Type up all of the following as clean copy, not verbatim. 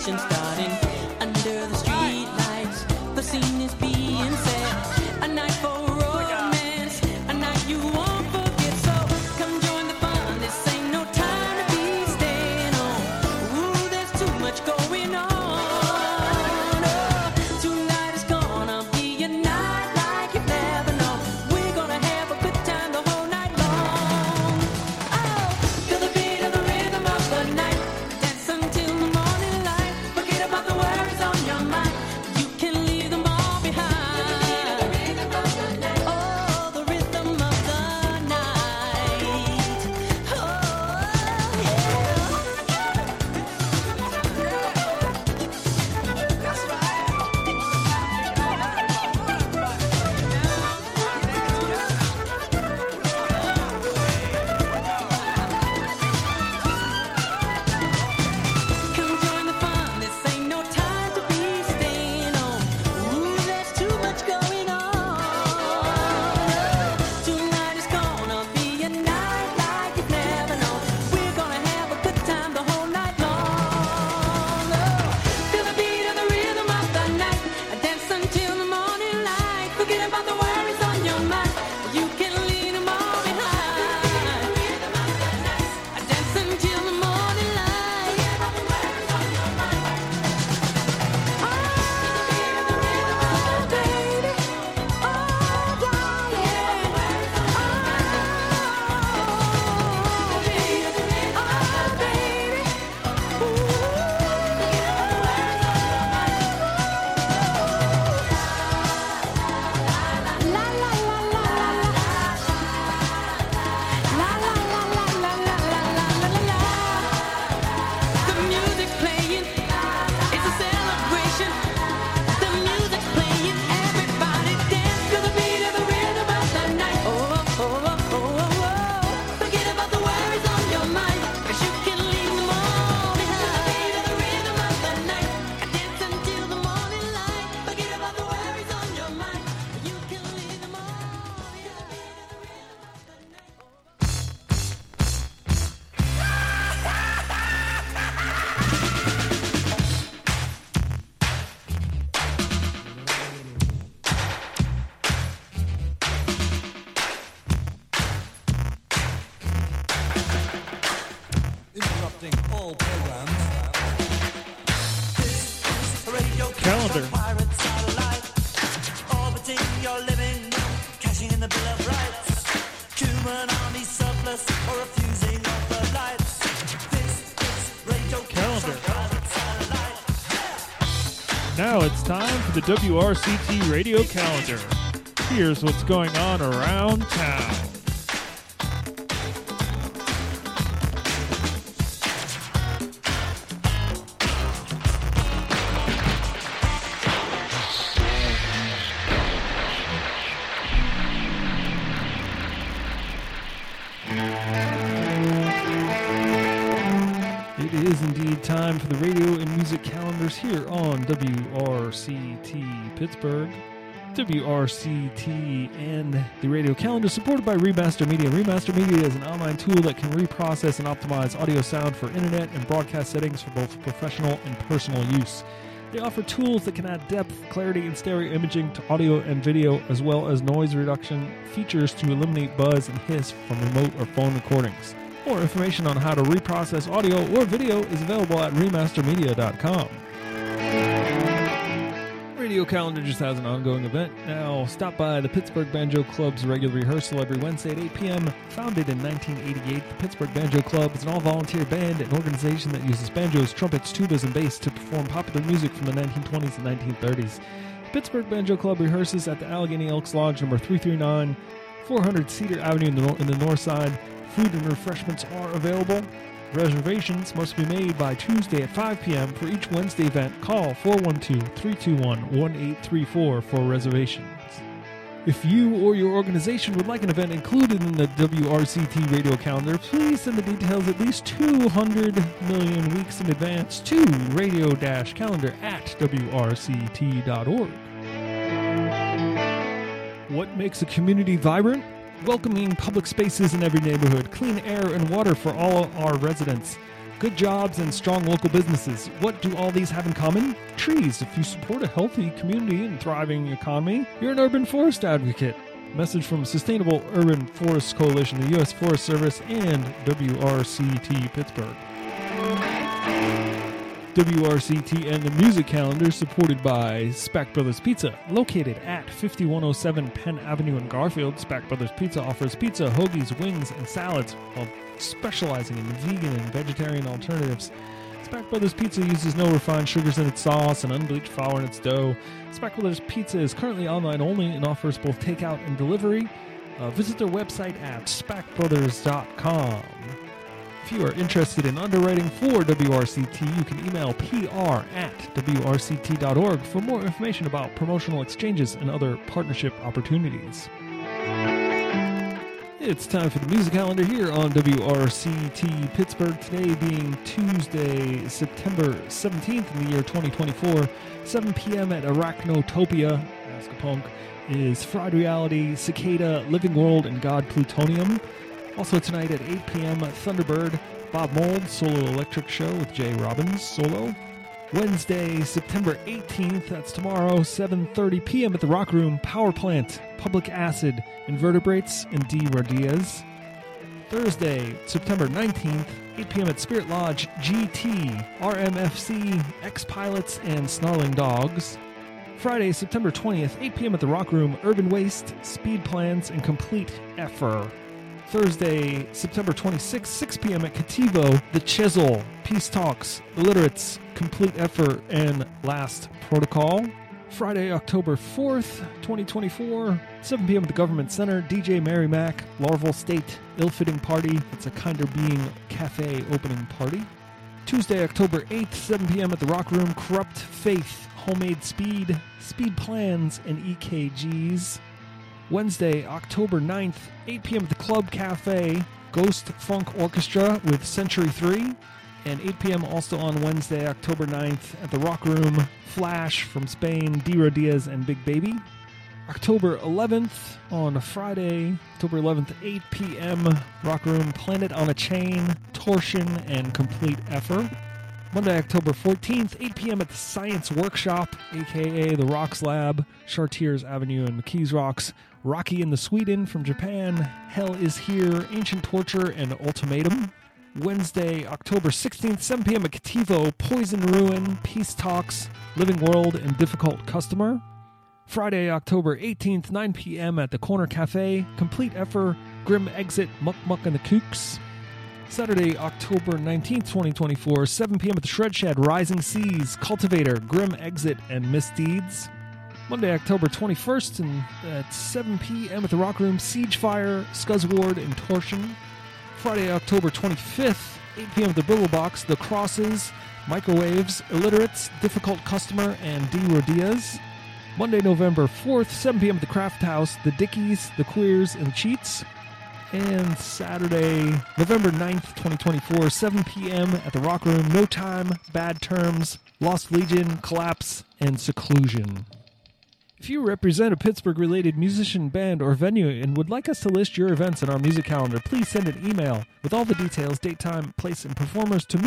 conversation starting under the street lights. The scene is being set. A night for romance, a night you won't forget. So come join the fun. This ain't no time to be staying home. Ooh, there's too much going on. Oh, tonight is gonna be a night like you've never known. We're gonna have a good time the whole night long. Oh, feel the beat of the rhythm of the night. Dance until the morning light. Forget about the worries on your mind. You can leave them all behind. Oh, the rhythm of the night. Oh, come join the fun. This ain't no time to be staying home. Ooh, there's too much going on. Tonight is gonna be a night like you've never known. We're gonna have a good time the whole night long. Oh, feel the beat of the rhythm of the night. Dance until the morning light. Forget about the worries on your mind. You can leave them all behind. Dance until the morning light. Oh, baby. Oh, darling. The music's playing, it's a celebration. The music's playing, everybody dance to the beat of the rhythm of the night. Oh, oh, oh, oh, oh, oh. Forget about the worries on your mind, 'cause you can leave them all behind. The beat of the rhythm of the night. Dance until the morning light. Forget about the worries on your mind. You can leave them all behind. Interrupting all programs. Calendar. Pirate satellite, orbiting your living room, cashing in the Bill of Rights. Human army surplus or refusing of the lights. This is radio Calendar. pirate satellite. Now it's time for the WRCT radio calendar. Here's what's going on around town. It is indeed time for the radio and music calendars here on WRCT Pittsburgh. WRCT and the radio calendar supported by Remaster Media. Remaster Media is an online tool that can reprocess and optimize audio sound for internet and broadcast settings for both professional and personal use. They offer tools that can add depth, clarity, and stereo imaging to audio and video, as well as noise reduction features to eliminate buzz and hiss from remote or phone recordings. More information on how to reprocess audio or video is available at remastermedia.com. Radio Calendar just has an ongoing event. Now, stop by the Pittsburgh Banjo Club's regular rehearsal every Wednesday at 8 p.m. Founded in 1988, the Pittsburgh Banjo Club is an all-volunteer band and organization that uses banjos, trumpets, tubas, and bass to perform popular music from the 1920s and 1930s. The Pittsburgh Banjo Club rehearses at the Allegheny Elks Lodge number 339, 400 Cedar Avenue in the north side. Food and refreshments are available. Reservations must be made by Tuesday at 5 p.m. For each Wednesday event, call 412-321-1834 for reservations. If you or your organization would like an event included in the WRCT radio calendar, please send the details at least 200 million weeks in advance to radio-calendar@wrct.org. What makes a community vibrant? Welcoming public spaces in every neighborhood, clean air and water for all our residents, good jobs, and strong local businesses. What do all these have in common? Trees. If you support a healthy community and thriving economy, you're an urban forest advocate. Message from Sustainable Urban Forest Coalition, the U.S. Forest Service, and WRCT Pittsburgh. WRCT and the music calendar supported by Spack Brothers Pizza. Located at 5107 Penn Avenue in Garfield, Spack Brothers Pizza offers pizza, hoagies, wings, and salads while specializing in vegan and vegetarian alternatives. Spack Brothers Pizza uses no refined sugars in its sauce and unbleached flour in its dough. Spack Brothers Pizza is currently online only and offers both takeout and delivery. Visit their website at spackbrothers.com. If you are interested in underwriting for WRCT, you can email pr@wrct.org for more information about promotional exchanges and other partnership opportunities. It's time for the music calendar here on WRCT Pittsburgh. Today being Tuesday, September 17th in the year 2024, 7 p.m. at Arachnotopia, Askapunk, is Fried Reality, Cicada, Living World, and God Plutonium. Also tonight at 8 p.m., Thunderbird, Bob Mould, Solo Electric Show with Jay Robbins, solo. Wednesday, September 18th, that's tomorrow, 7:30 p.m. at the Rock Room, Power Plant, Public Acid, Invertebrates, and D. Rodias. Thursday, September 19th, 8 p.m. at Spirit Lodge, GT, RMFC, X-Pilots, and Snarling Dogs. Friday, September 20th, 8 p.m. at the Rock Room, Urban Waste, Speed Plans, and Complete Effer. Thursday, September 26th, 6 p.m. at Cativo, The Chisel, Peace Talks, Illiterates, Complete Effort, and Last Protocol. Friday, October 4th, 2024, 7 p.m. at the Government Center, DJ Mary Mac, Larval State, Ill-Fitting Party, It's a Kinder Being Cafe opening party. Tuesday, October 8th, 7 p.m. at the Rock Room, Corrupt Faith, Homemade Speed, Speed Plans, and EKGs. Wednesday, October 9th, 8 p.m. at the Club Cafe, Ghost Funk Orchestra with Century 3. And 8 p.m. also on Wednesday, October 9th, at the Rock Room, Flash from Spain, D. Rodias, and Big Baby. October 11th, on Friday, October 11th, 8 p.m., Rock Room, Planet on a Chain, Torsion, and Complete Effer. Monday, October 14th, 8 p.m. at the Science Workshop, a.k.a. the Rocks Lab, Chartiers Avenue and McKees Rocks, Rocky and the Sweden from Japan, Hell is Here, Ancient Torture, and Ultimatum. Wednesday, October 16th, 7 p.m. at Cativo, Poison Ruin, Peace Talks, Living World, and Difficult Customer. Friday, October 18th, 9 p.m. at the Corner Cafe, Complete Effer, Grim Exit, Muck Muck and the Kooks. Saturday, October 19th, 2024, 7 p.m. at the Shred Shed, Rising Seas, Cultivator, Grim Exit, and Misdeeds. Monday, October 21st, and at 7 p.m. at the Rock Room, Siege Fire, Scuzzward, and Torsion. Friday, October 25th, 8 p.m. at the Brillo Box, The Crosses, Microwaves, Illiterates, Difficult Customer, and D. Rodias. Monday, November 4th, 7 p.m. at the Craft House, The Dickies, The Queers, and the Cheats. And Saturday, November 9th, 2024, 7 p.m. at the Rock Room, No Time, Bad Terms, Lost Legion, Collapse, and Seclusion. If you represent a Pittsburgh-related musician, band, or venue and would like us to list your events in our music calendar, please send an email with all the details, date, time, place, and performers to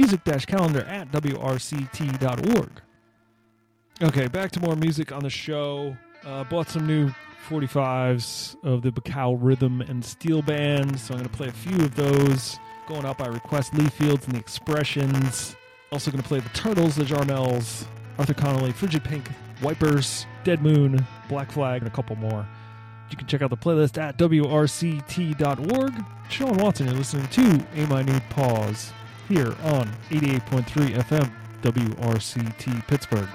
music-calendar@wrct.org. Okay, back to more music on the show. Bought some new 45s of the Bacow Rhythm and Steel Band, so I'm going to play a few of those. Going out by request, Lee Fields and the Expressions. Also going to play the Turtles, the Jarmels, Arthur Connolly, Frigid Pink, Wipers, Dead Moon, Black Flag, and a couple more. You can check out the playlist at wrct.org. Sean Watson, you're listening to A Minute Pause here on 88.3 FM, WRCT Pittsburgh.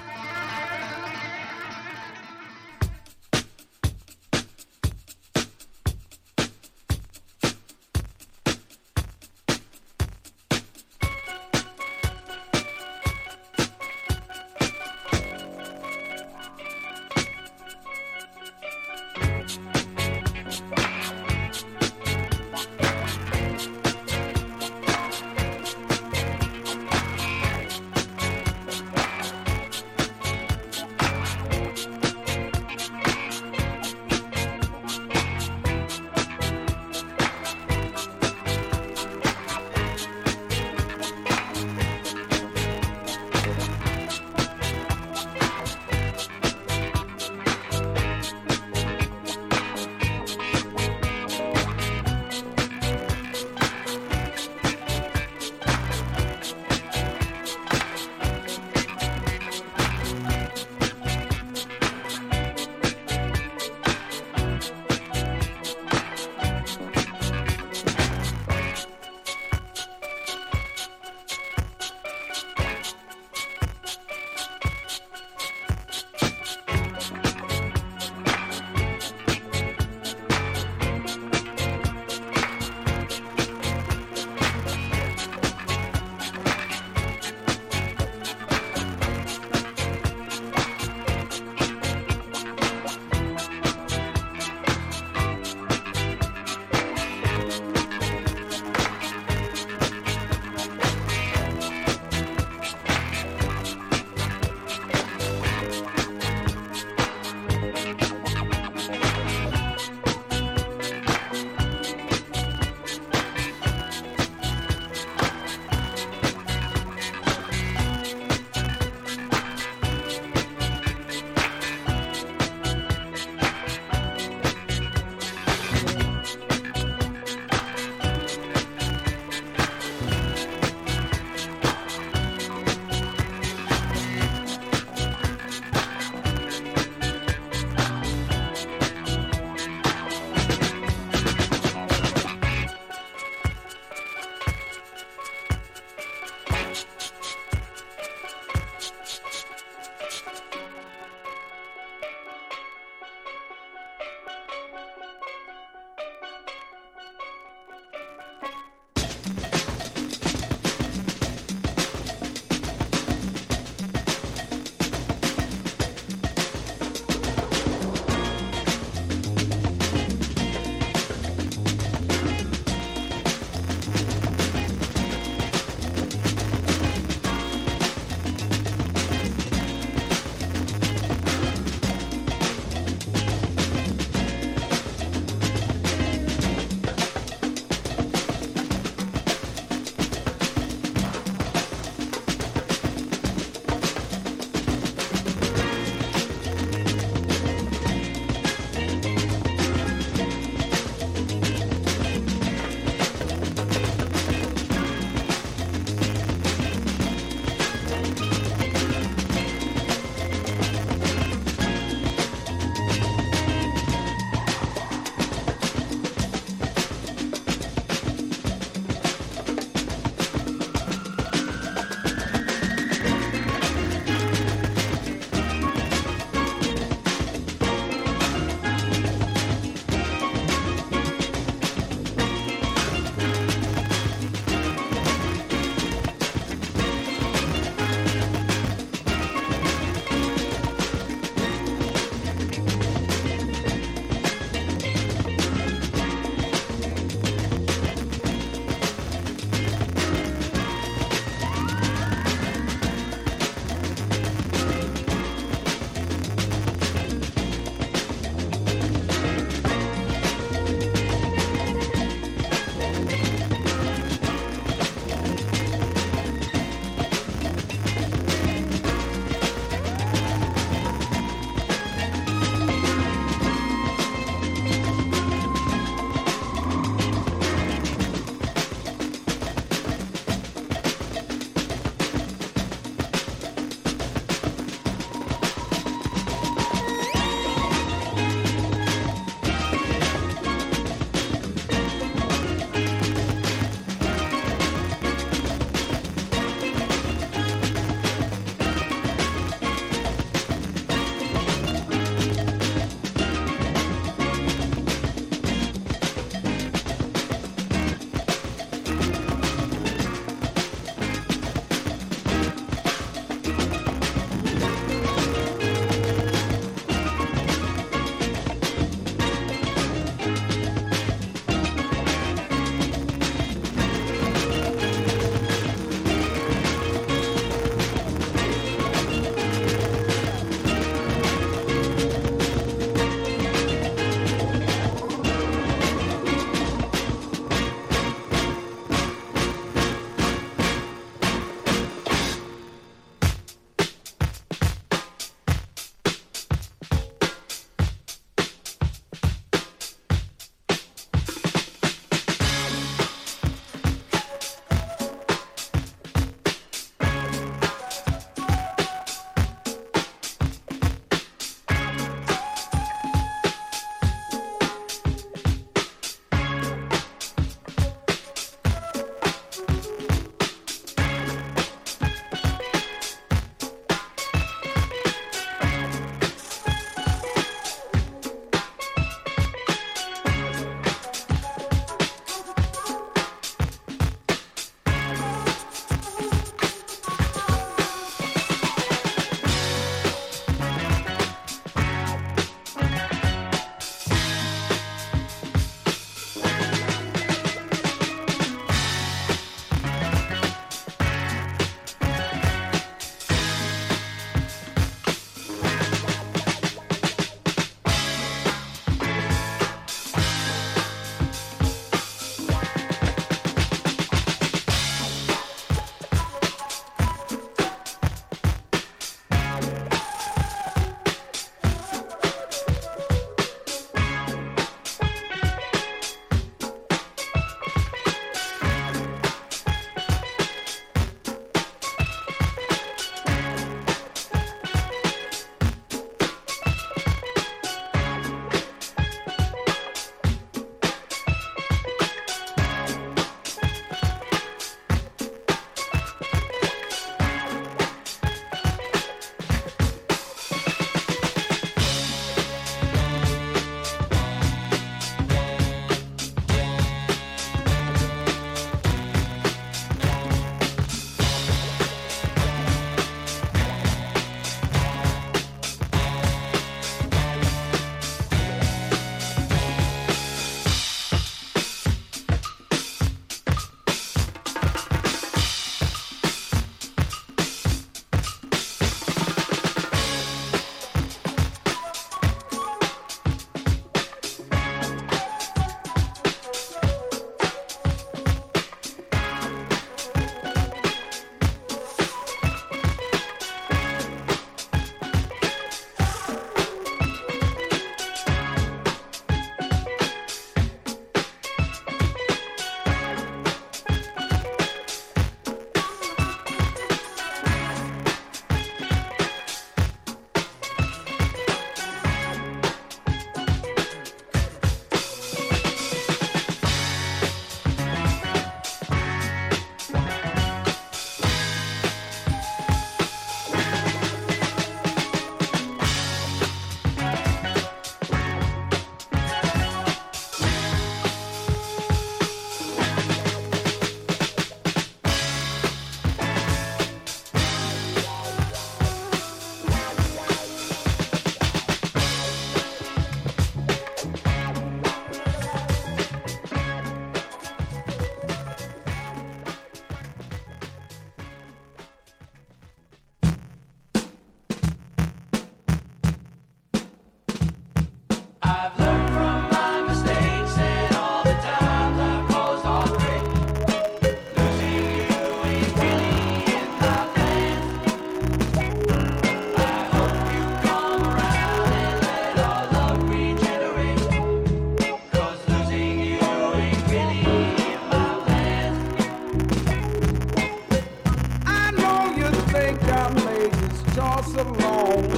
just made this choice alone.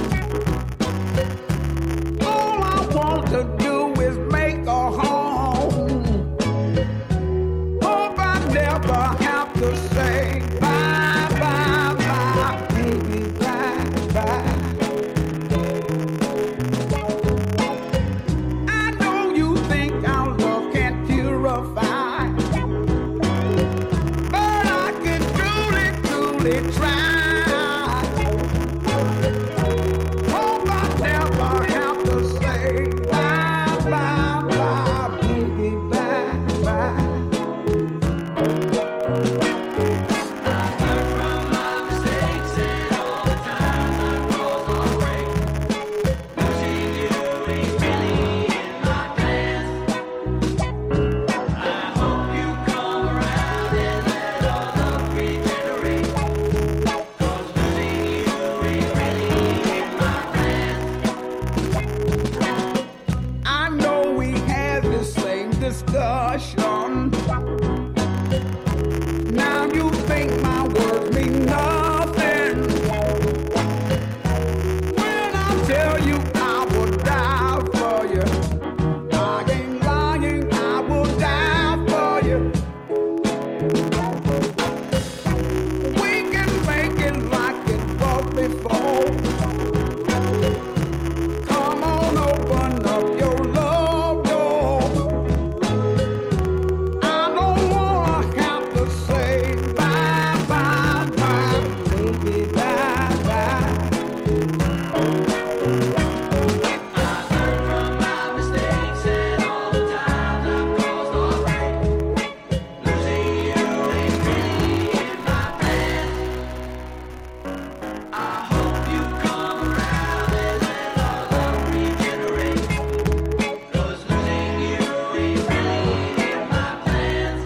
All I want to do is make a home. Hope I never have to say bye, bye, bye, baby, bye, bye. I know you think our love can purify, but I can truly, truly try. Hope I never have to say bye, bye, bye, baby, bye, bye. I know we had the same discussion. Now you think my words mean nothing. When I tell you I will die for you, I ain't lying, I will die for you. We can make it like it was before. Come on, open up your love door. I don't wanna have to say bye, bye, bye, baby, bye, bye. I've learned from my mistakes and all the times I've caused all right. Losing you ain't really in my plans. I hope you come around and let our love regenerate. 'Cause losing you ain't really in my plans.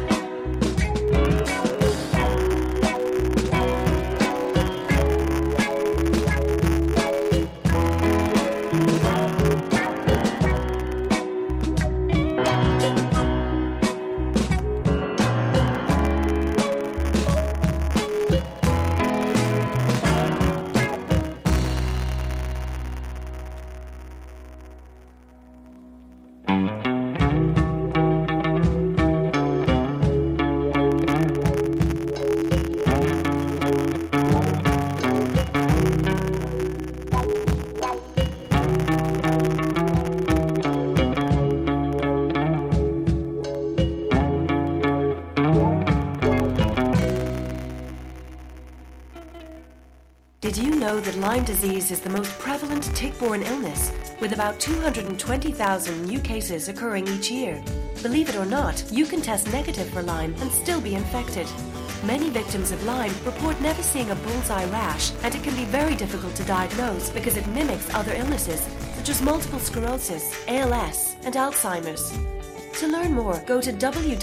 Did you know that Lyme disease is the most prevalent tick-borne illness, with about 220,000 new cases occurring each year? Believe it or not, you can test negative for Lyme and still be infected. Many victims of Lyme report never seeing a bullseye rash, and it can be very difficult to diagnose because it mimics other illnesses, such as multiple sclerosis, ALS, and Alzheimer's. To learn more, go to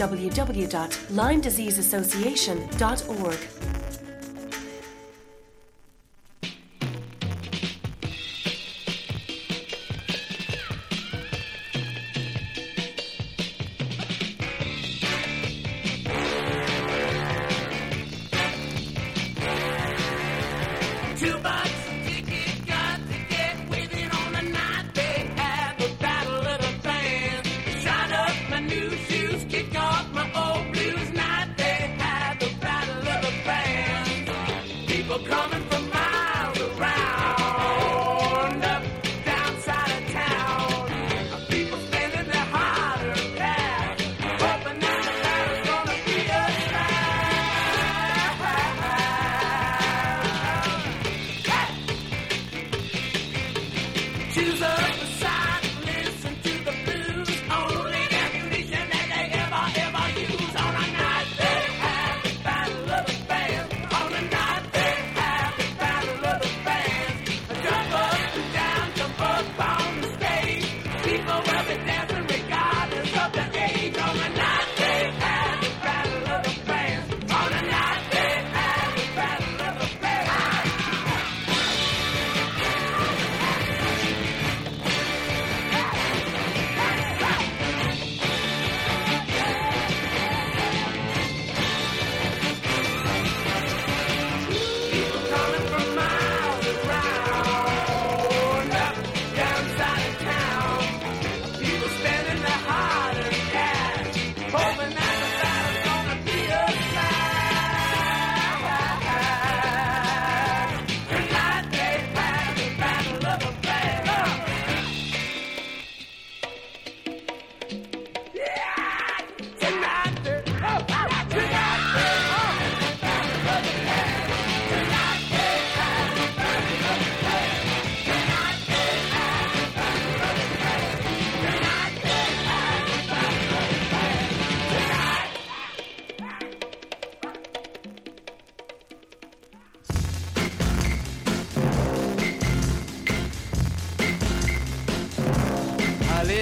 www.LymeDiseaseAssociation.org. $2 ticket, got to get with it on the night they have a battle of the bands. Shine up my new shoes, kick off my old blues. Night they have a battle of the bands. People coming from miles around, up, down side of town. People spending their hard-earned cash, hoping that the battle's gonna be a choose up a side, listen to the blues. Only ammunition that they ever use. On a night they have the battle of the bands. On a night they have the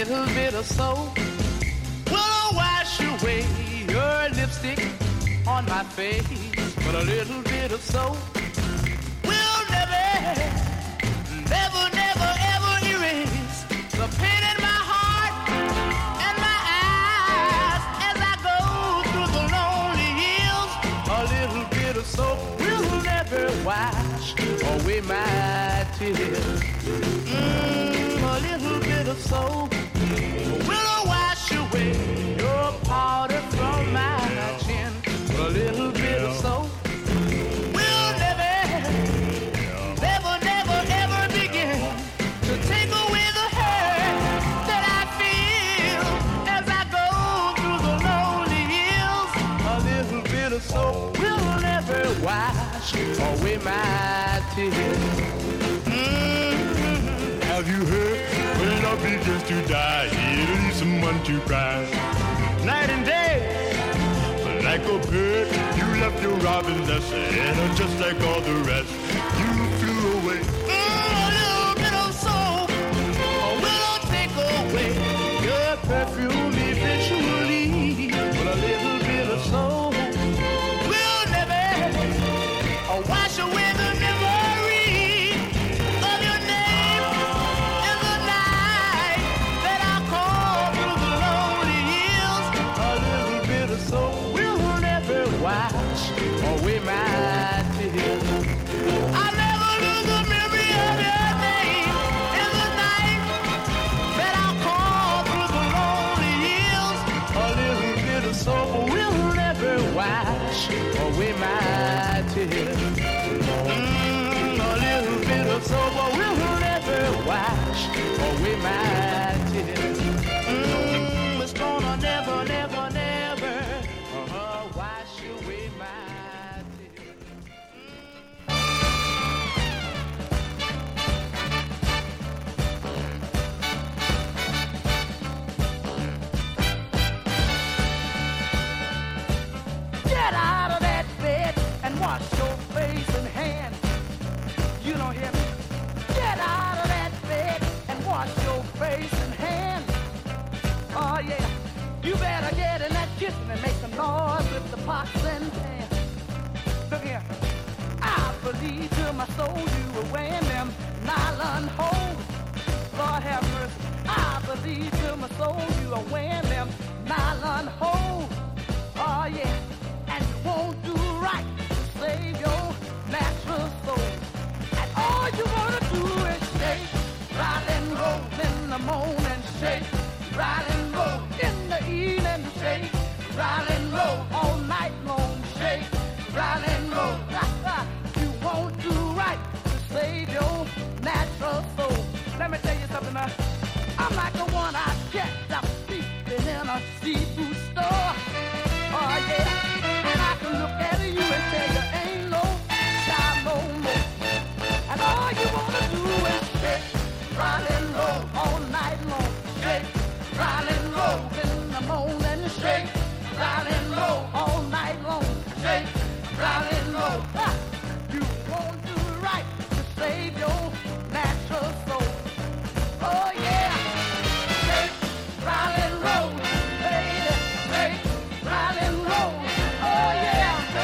little bit of soap will wash away your lipstick on my face. But a little bit of soap will never, never, never, ever erase the pain in my heart and my eyes as I go through the lonely hills. A little bit of soap will never wash away my tears. A little bit of soap will wash away your powder from my chin. A little bit of soap will never, never, never, ever begin to take away the hurt that I feel as I go through the lonely hills. A little bit of soap will never wash away my tears. Have you heard? When love begins to die, it needs someone to cry. Night and day, like a bird, you left your robin nest, and just like all the rest, you flew away. A little bit of soap will take away your perfume eventually. But a little bit of soap will never wash away the memory of your name in the night that I call through the lonely hills. A little bit of soap will never wash away my tears. I never lose the memory of your name in the night that I call through the lonely hills. A little bit of soap will never wash away my tears. A little bit of soap will never wash away my tears. It's gonna never, never, never wash away my tears. Get out of that bed and wash your face and hands. You don't hear me? Get out of that bed and wash your face and hands. Oh yeah, you better get in that kitchen and make some noise with the pots and pans. Look here, I believe to my soul you were wearing them nylon hose. Lord have mercy, I believe to my soul you are wearing them nylon hose. Oh yeah, and you won't do right to save your natural soul. And all you wanna do is shake, rock and roll in the morning, shake, rock and roll in the evening, shake, rock and roll all night long, shake, rock and roll. You won't do right to save your natural soul. Let me tell you something now. I'm like the one I kept up sleeping in a seafood store. Oh yeah, and I can look at you and tell you ain't no time no more. And all you wanna do is shake, rock and roll all night long, shake, rock and roll in the morning, shake, rock and roll all night long, shake, rock and roll. You won't do right to save your natural soul. Oh yeah, shake, rock and roll, baby, shake, rock and roll. Oh yeah.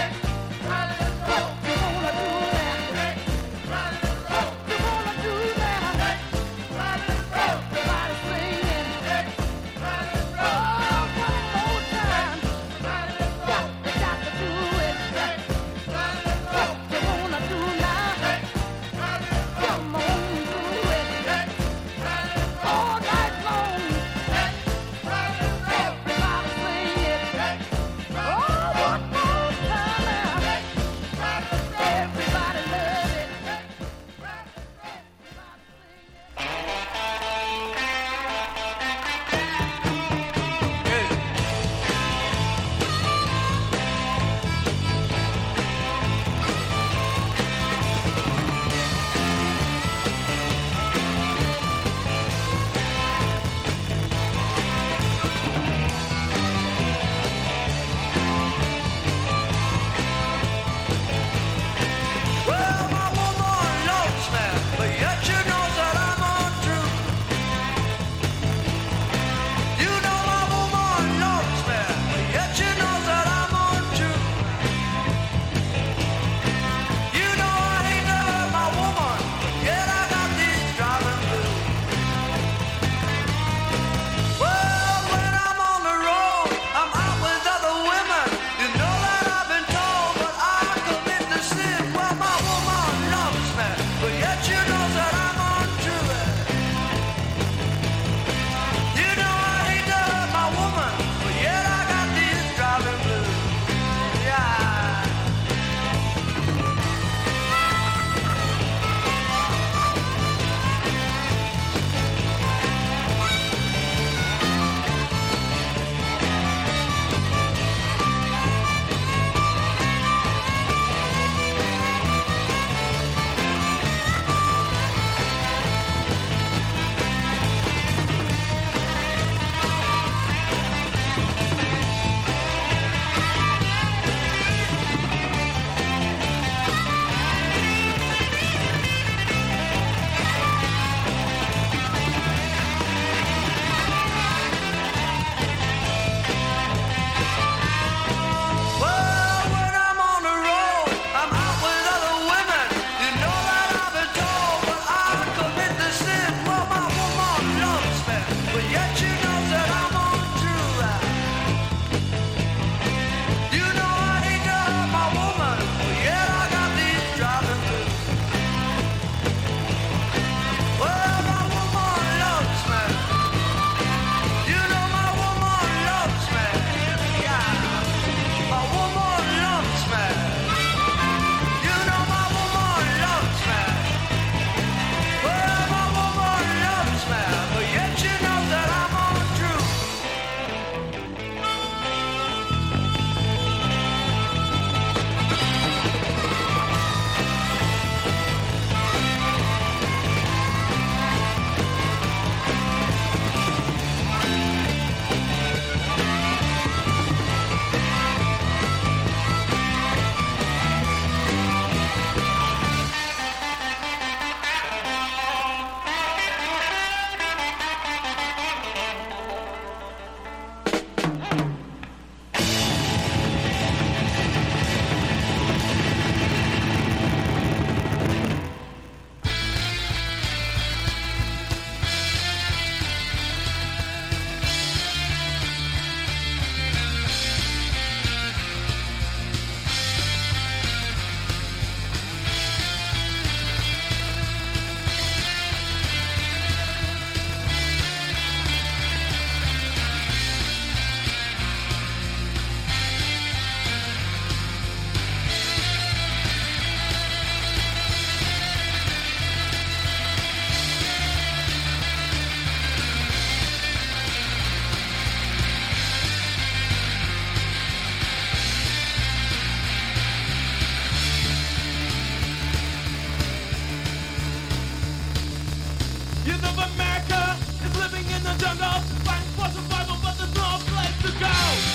Youth of America is living in the jungle, fighting for survival, but there's no place to go.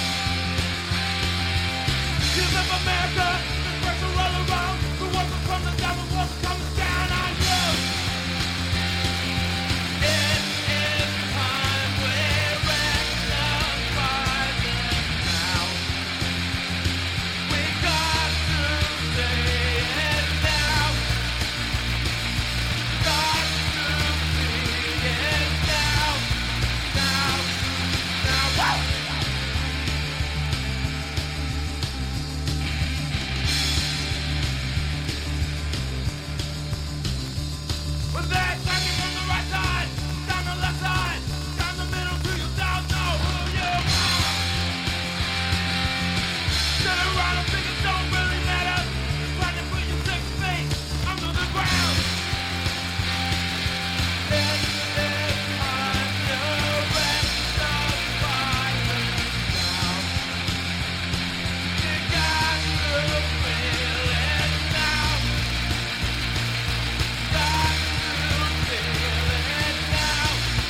Youth of America, there's pressure all around. The workers from the devil was coming down on you. It is time we rectify this now. We got to say it now. Got to see it now. Now. Whoa! We're there, talking from the right side, down the left side, down the middle to you don't know who you are. Sit around and think it don't really matter. Just trying to put you 6 feet under the ground. It is time to rectify this now. You got to feel it now. Got to feel it now.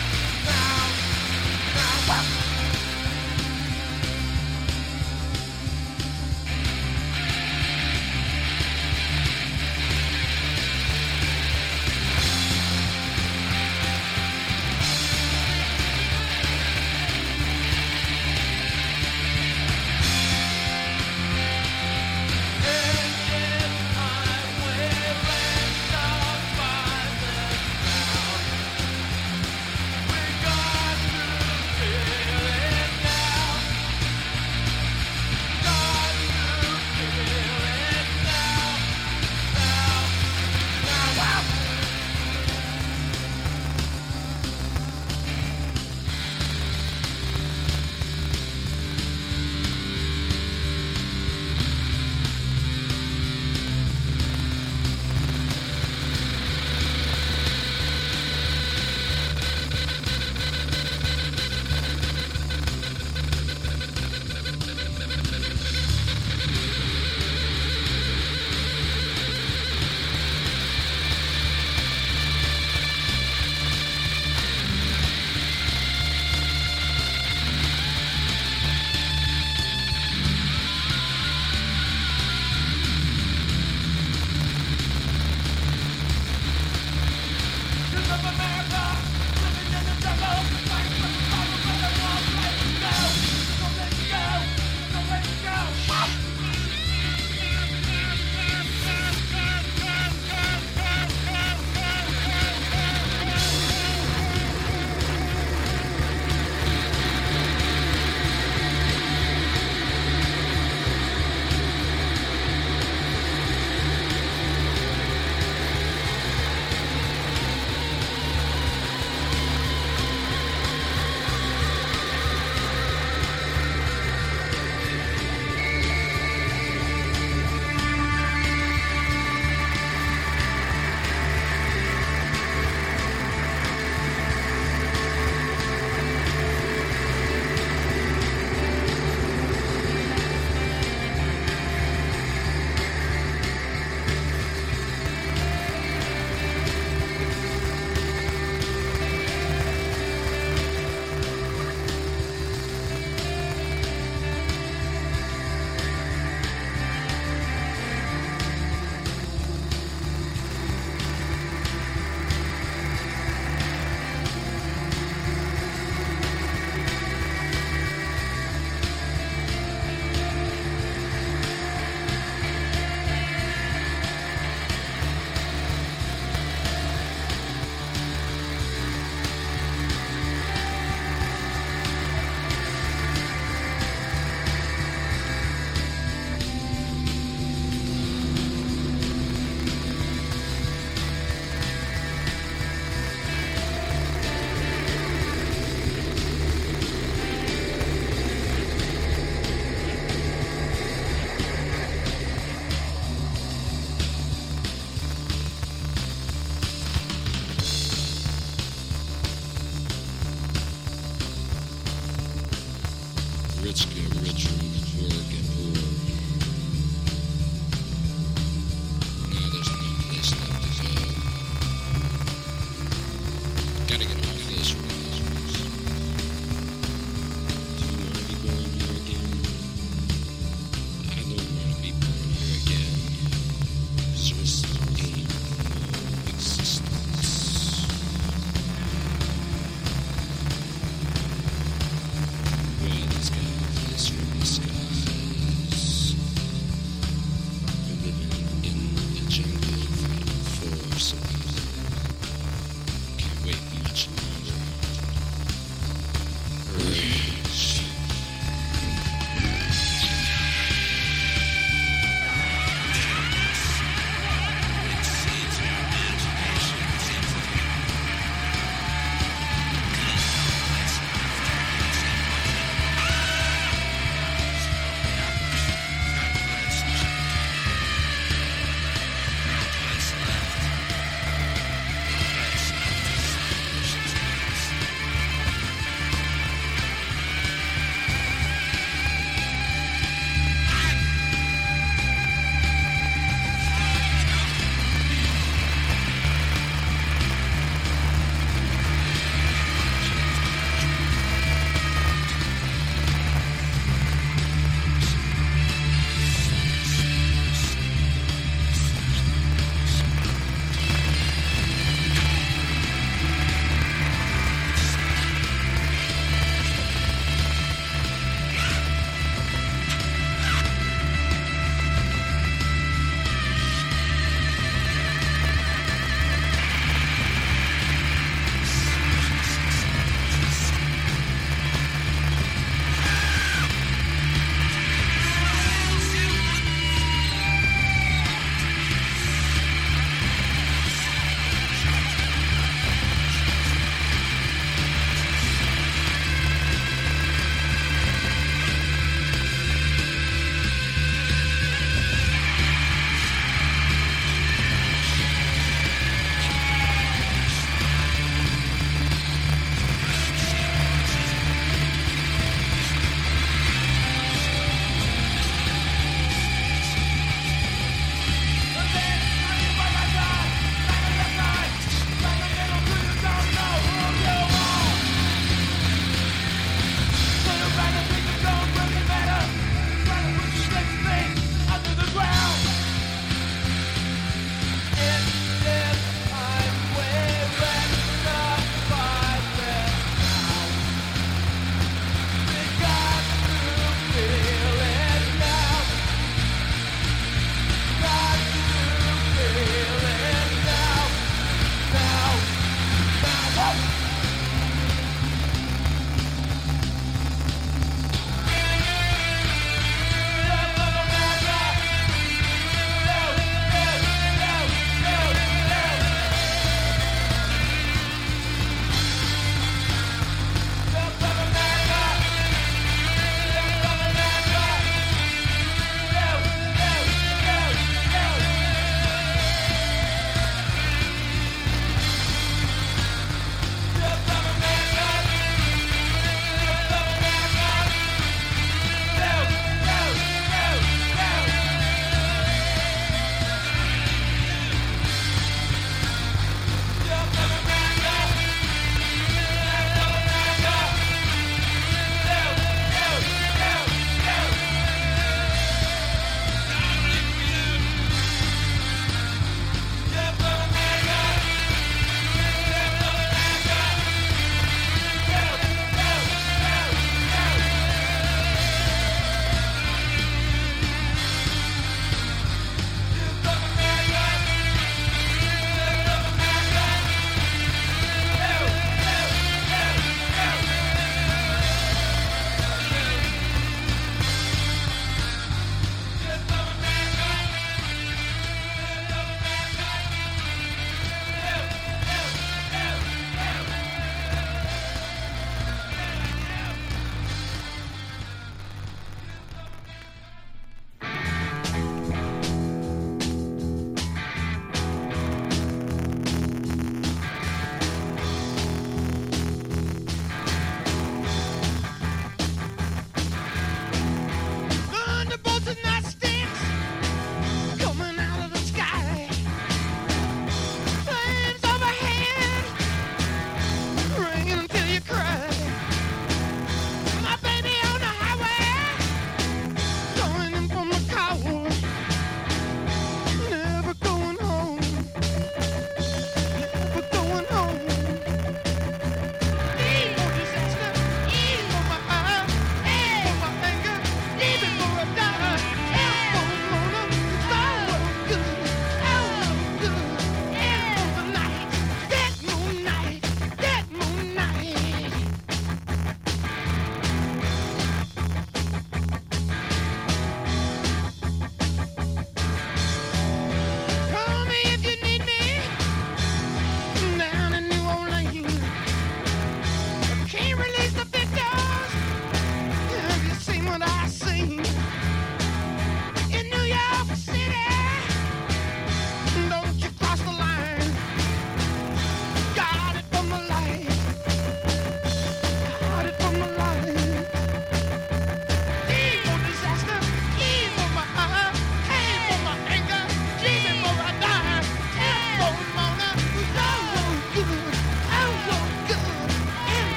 Now. Youth of America, living in the jungle, fighting for survival, but there's no place to go. No place to go. No place to go. rich get richer and poor get poorer. Now there's none of this left is all. so good. Can't wait much longer. Rage.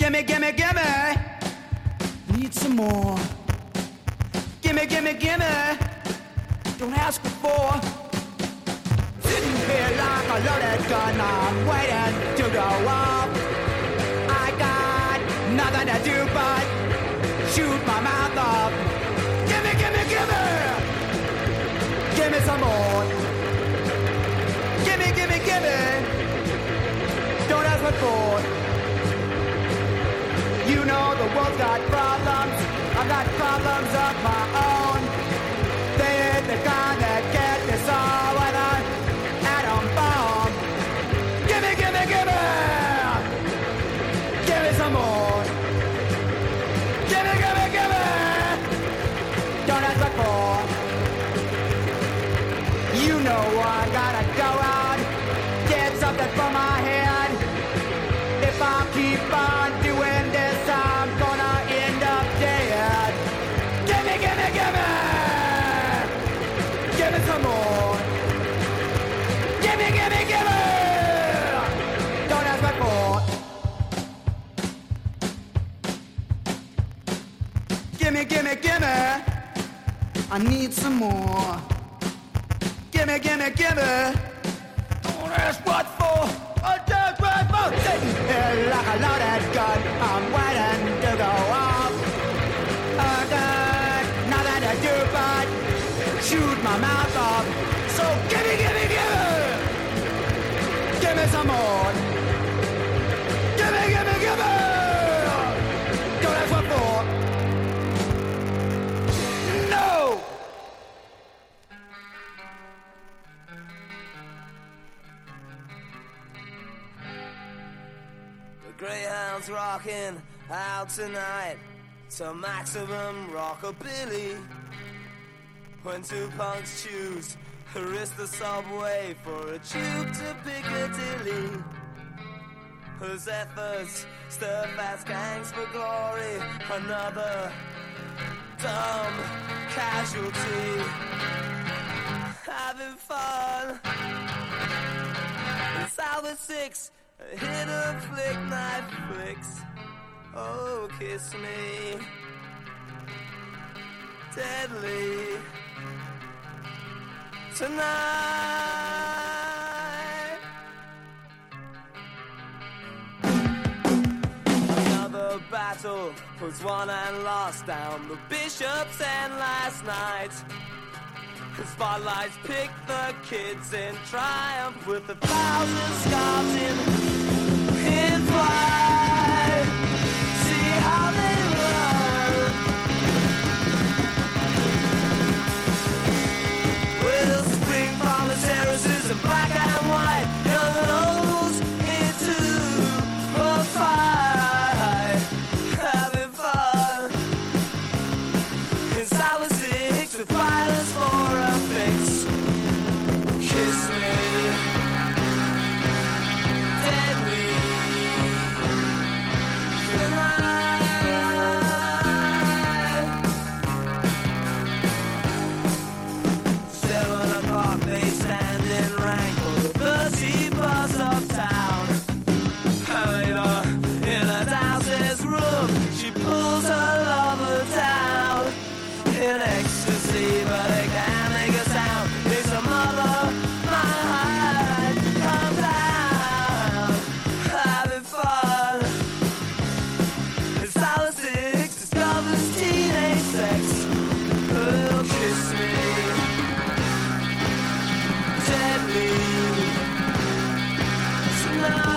Gimme, gimme, gimme. Need some more. Gimme, gimme, gimme. Don't ask for. Sitting here like a loaded gun, I'm waiting to go off. I got nothing to do but shoot my mouth off. Gimme, gimme, gimme. Gimme some more. Gimme, gimme, gimme. Don't ask what for. You know the world's got problems. I've got problems of my own. They ain't the kind that get this all with an atom bomb. Gimme, gimme, gimme. Gimme some more. Gimme, gimme, gimme. Don't ask what for. You know I gotta go out, get something for my head. If I keep on doing this, I'm gonna end up dead. Gimme, gimme, gimme. Gimme some more. Gimme, gimme, gimme. Don't ask what for. Gimme, gimme, gimme. I need some more. Gimme, gimme, gimme. Don't ask what for. I just what for. Sitting here like a loaded gun. I'm waiting to go off. I got nothing to do but shoot my mouth off. So gimme, gimme, gimme. Gimme some more. Gimme, gimme, gimme. Don't ask what for. No. The Greyhound's rocking out tonight to maximum rockabilly. When two punks choose to risk the subway for a tube to Piccadilly, whose efforts stir fast gangs for glory. Another dumb casualty, having fun. It's Salvage 6, a hit of flick night flicks. Oh, kiss me deadly tonight. Another battle was won and lost down the Bishop's End last night. The spotlights pick the kids in triumph with 1,000 scars in flight. See how they run with spring from the terraces in black and white. Young and old into a fight, having fun. Inside was 6 with violence for a fix. Kiss me deadly tonight. 7 o'clock they stand in rank for the dirty buzz of town. Later in a downstairs room she pulls her lover down in ecstasy, but they can't make a sound. It's a mother, my heart, come down, having fun. It's Salvage 6 discovers teenage sex. Oh, kiss me deadly tonight.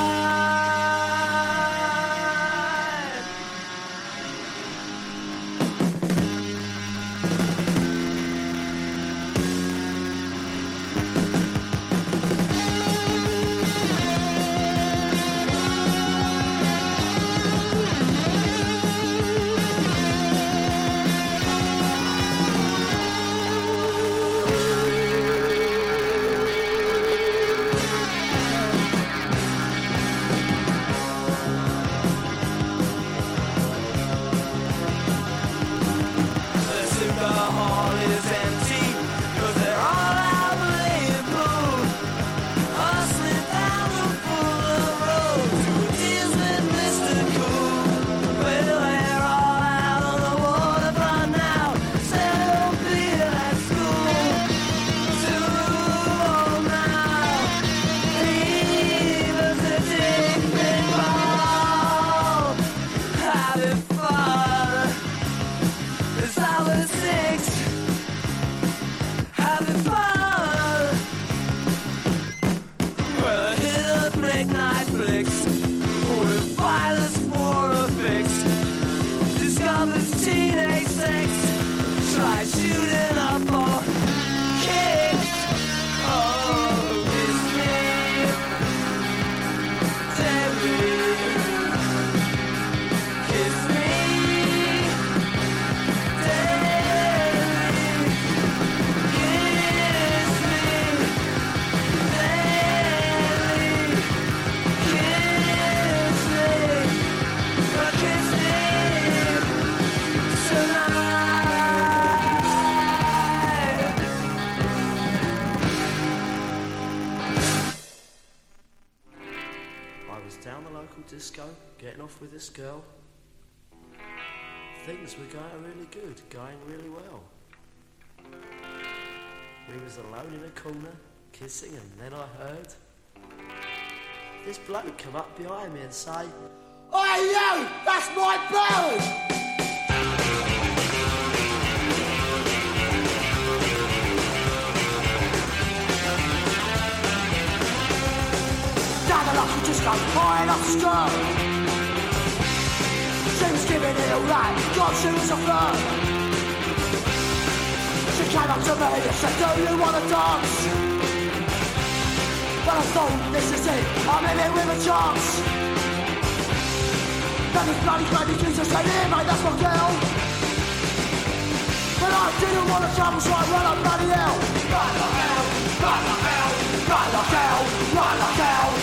of its teenage sex. Try shooting up for kicks. Oh, kiss me, Terry. Kiss me, Terry. Kiss me, Terry. Kiss me, but kiss me tonight. I was down the local disco, getting off with this girl. Things were going really good, going really well. We was alone in a corner, kissing, and then I heard this bloke come up behind me and say, "Hey you, that's my bird!" Down the local disco, high enough to stroke. She was giving it a rap, God, she was a flirt. She came up to me and said, "Do you want to dance?" Well, I thought, this is it, I'm in it with a chance. Then this bloody baby Jesus said, "Here mate, that's my girl." But I didn't want to travel, so I ran up bloody hell. Run like hell, run like hell, run like hell, run like hell.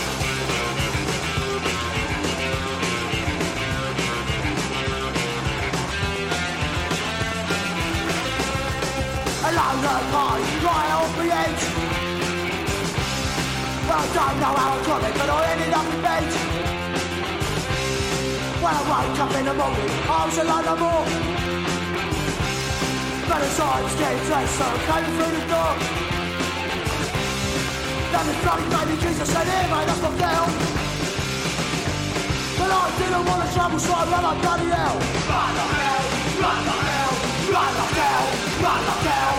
Alone at a party, right off the edge. Well, I don't know how I got it, but I ended up in bed. When I woke up in the morning, I was alone no more. But as I was getting dressed, so I came through the door. Then this bloody baby Jesus said, "Here mate, that's my girl." But I didn't want to travel, so I ran like bloody hell. Run like hell, run like hell, run like hell, run like hell.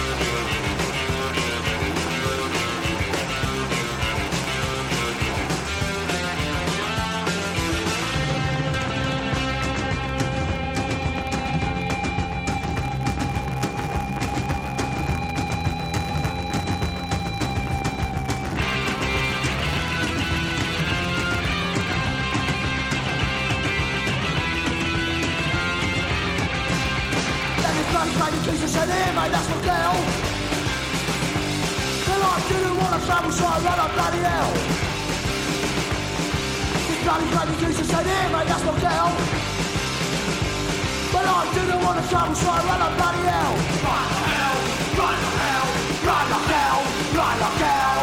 Jesus said, "Here mate, that's my girl." But I didn't want to travel, so I ran up bloody hell. This bloody baby Jesus said, "Here mate, that's my girl." But I didn't want to travel, so I ran up bloody hell. Run like hell, run like hell, run like hell, run like hell.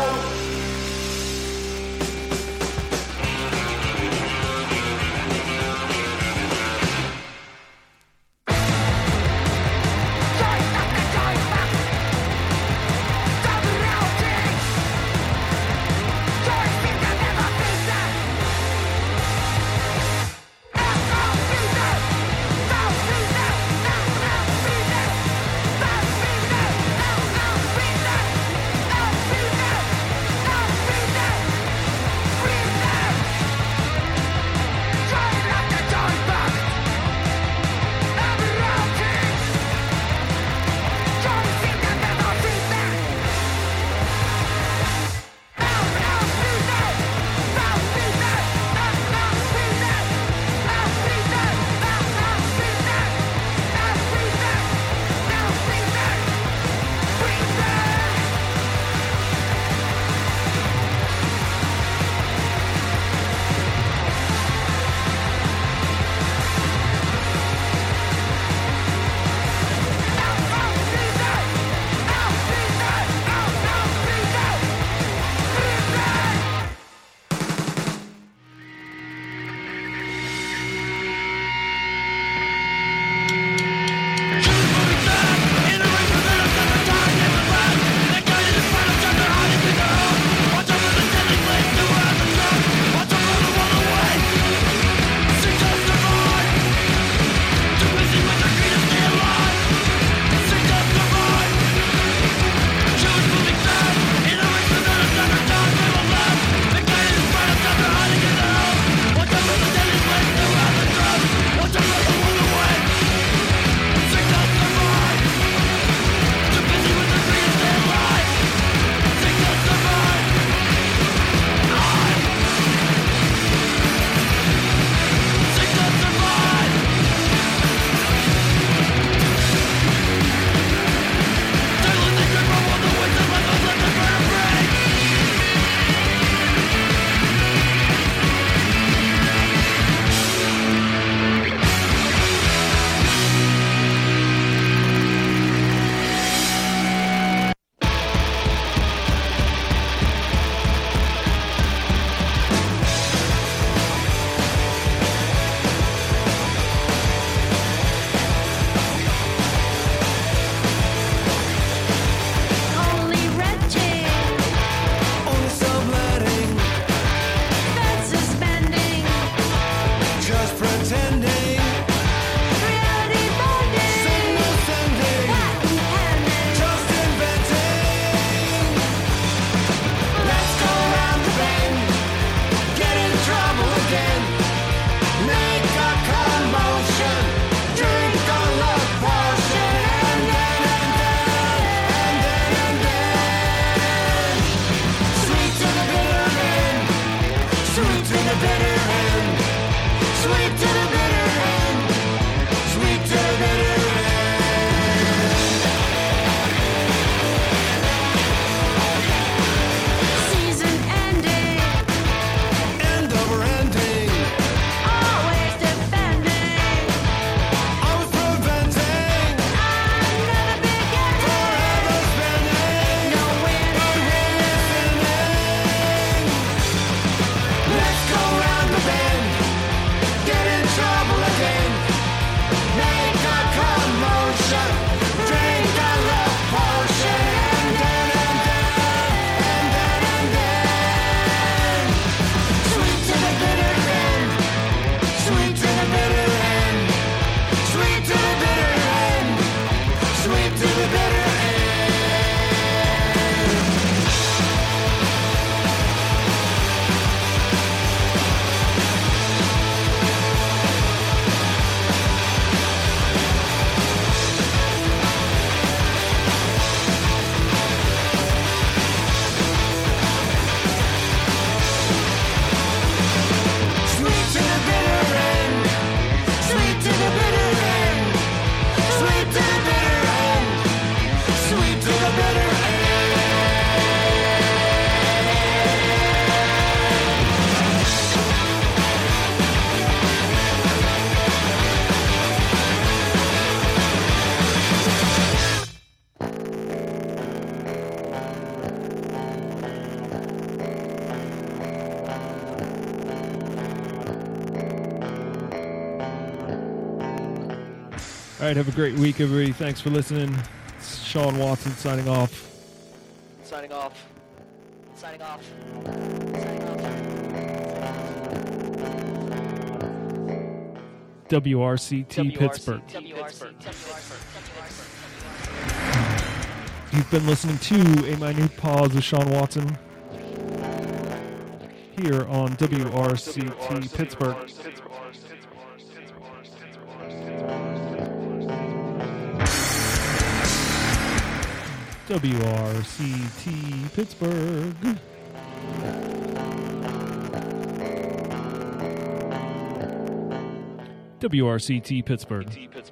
the bitter Sweet to the bitter end. Sweet to the bitter end. Sweet to the bitter end. Sweet to the bitter end. All right, have a great week, everybody. Thanks for listening. It's Sean Watson signing off. Signing off. Signing off. WRCT Pittsburgh. You've been listening to A Minute Pause with Sean Watson here on WRCT Pittsburgh. WRCT Pittsburgh. WRCT Pittsburgh.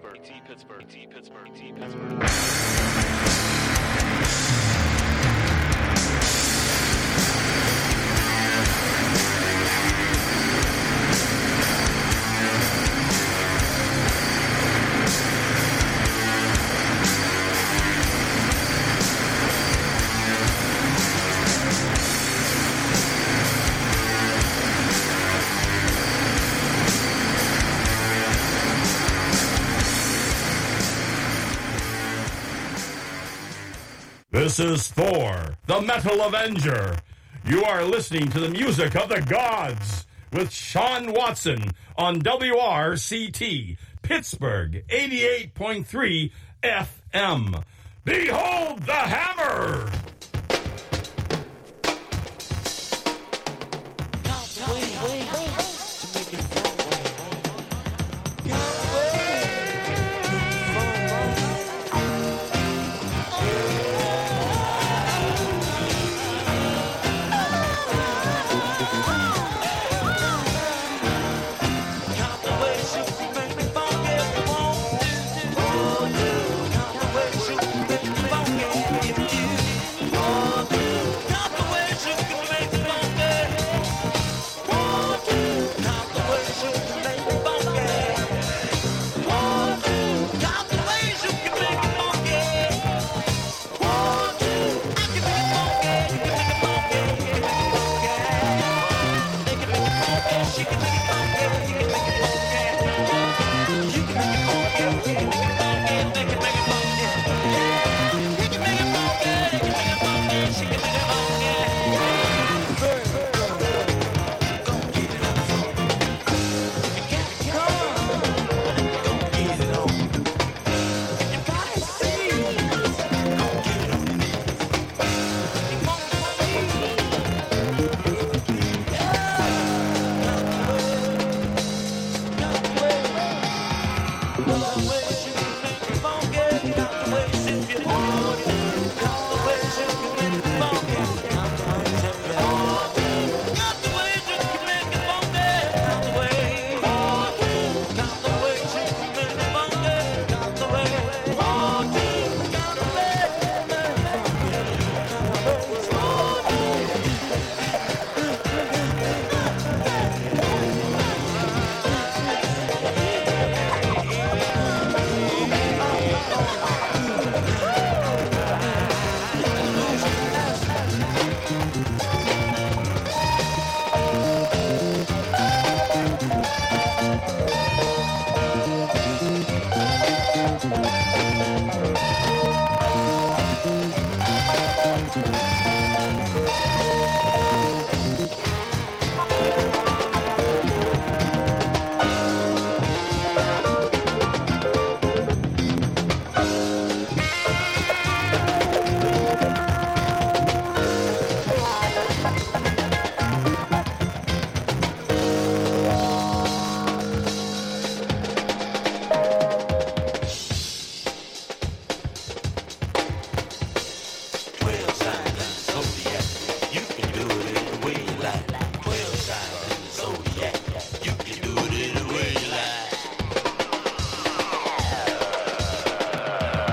This is Thor, the Metal Avenger. You are listening to the music of the gods with Sean Watson on WRCT, Pittsburgh 88.3 FM. Behold the hammer!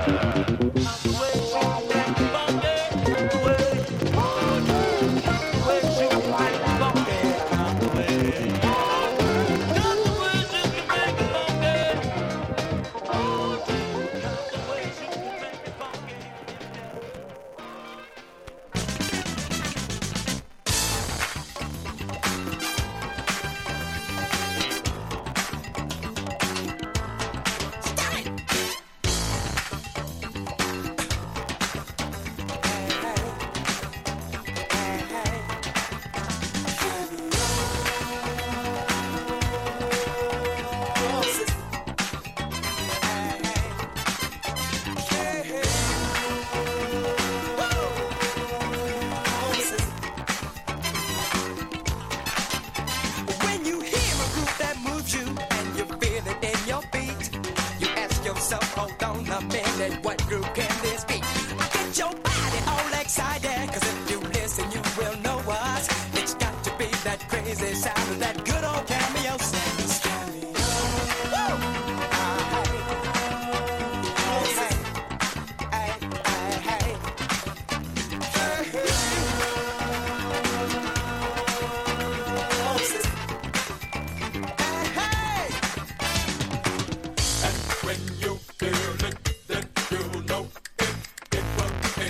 When you hear a group that moves you and you feel it in your feet, you ask yourself, hold on a minute, what group can this be? I get your body all excited, cause if you listen you will know us. It's got to be that crazy sound of that good old cameo sound. When you feel it